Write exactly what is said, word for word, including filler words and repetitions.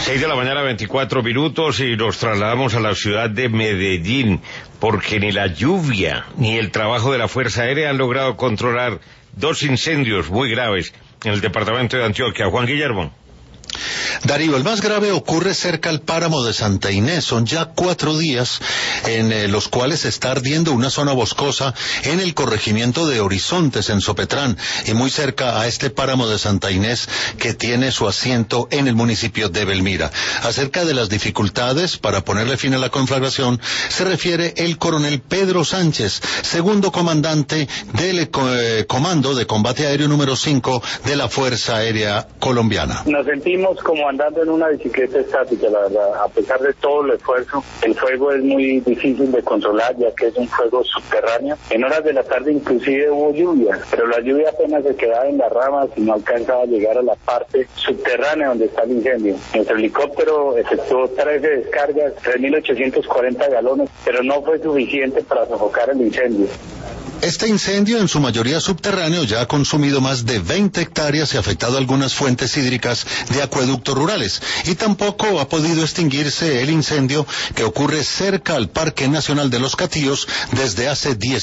Seis de la mañana, veinticuatro minutos, y nos trasladamos a la ciudad de Medellín, porque ni la lluvia ni el trabajo de la Fuerza Aérea han logrado controlar dos incendios muy graves en el departamento de Antioquia. Juan Guillermo. Darío, el más grave ocurre cerca al páramo de Santa Inés. Son ya cuatro días en eh, los cuales está ardiendo una zona boscosa en el corregimiento de Horizontes, en Sopetrán, y muy cerca a este páramo de Santa Inés que tiene su asiento en el municipio de Belmira. Acerca de las dificultades para ponerle fin a la conflagración, se refiere el coronel Pedro Sánchez, segundo comandante del eh, Comando de Combate Aéreo número cinco de la Fuerza Aérea Colombiana. Nos sentimos como andando en una bicicleta estática, la verdad. A pesar de todo el esfuerzo, el fuego es muy difícil de controlar, ya que es un fuego subterráneo. En horas de la tarde inclusive hubo lluvia, pero la lluvia apenas se quedaba en las ramas y no alcanzaba a llegar a la parte subterránea donde está el incendio. Nuestro helicóptero efectuó trece descargas, tres mil ochocientos cuarenta galones, pero no fue suficiente para sofocar el incendio. Este incendio, en su mayoría subterráneo, ya ha consumido más de veinte hectáreas y ha afectado algunas fuentes hídricas de acueductos rurales. Y tampoco ha podido extinguirse el incendio que ocurre cerca al Parque Nacional de los Catíos desde hace diez